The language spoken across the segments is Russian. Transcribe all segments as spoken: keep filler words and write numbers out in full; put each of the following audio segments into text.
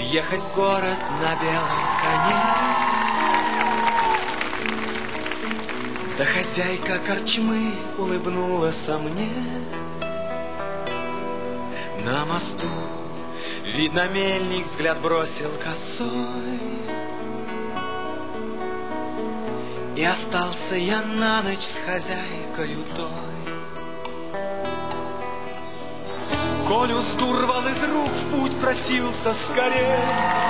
ехать в город на белом коне. Да хозяйка корчмы улыбнулась мне. На мосту, видно, мельник взгляд бросил косой. И остался я на ночь с хозяйкою той. Колю сдурвал из рук, в путь просился скорее,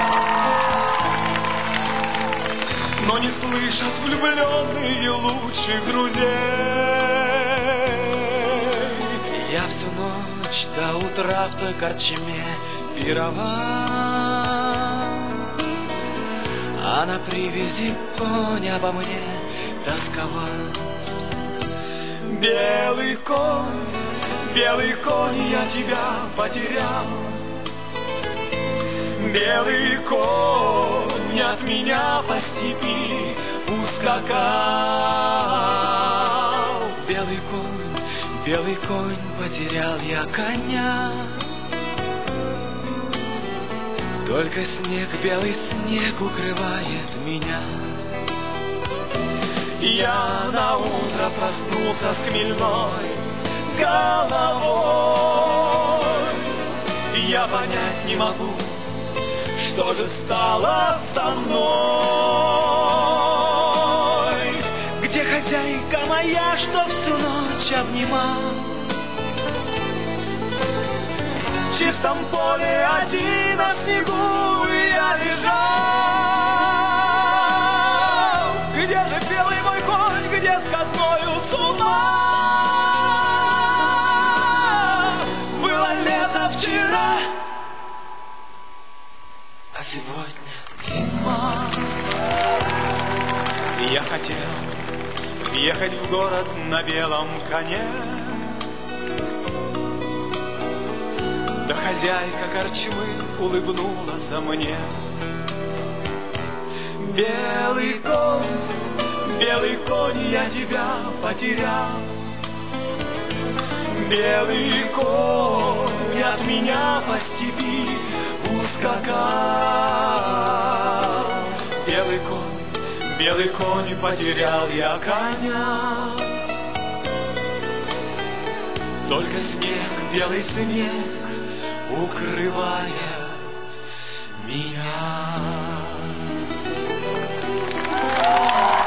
но не слышат влюбленные лучших друзей. Я всю ночь до утра в той корчме пировал, а на привязи конь обо мне тосковал. Белый конь, белый конь, я тебя потерял. Белый конь от меня по степи ускакал. Белый конь, белый конь, потерял я коня. Только снег, белый снег укрывает меня. Я на утро проснулся с хмельной головой. Я понять не могу, что же стало со мной. Где хозяйка моя, что всю ночь обнимал? В чистом поле один на снегу я лежал. Где же белый мой конь, где сказною с ума? Было лето вчера, а сегодня зима. Я хотел ехать в город на белом коне. Да хозяйка корчмы улыбнулась мне. Белый конь, белый конь, я тебя потерял. Белый конь от меня по степи ускакал. Белый конь, белый конь, потерял я коня. Только снег, белый снег укрывает меня.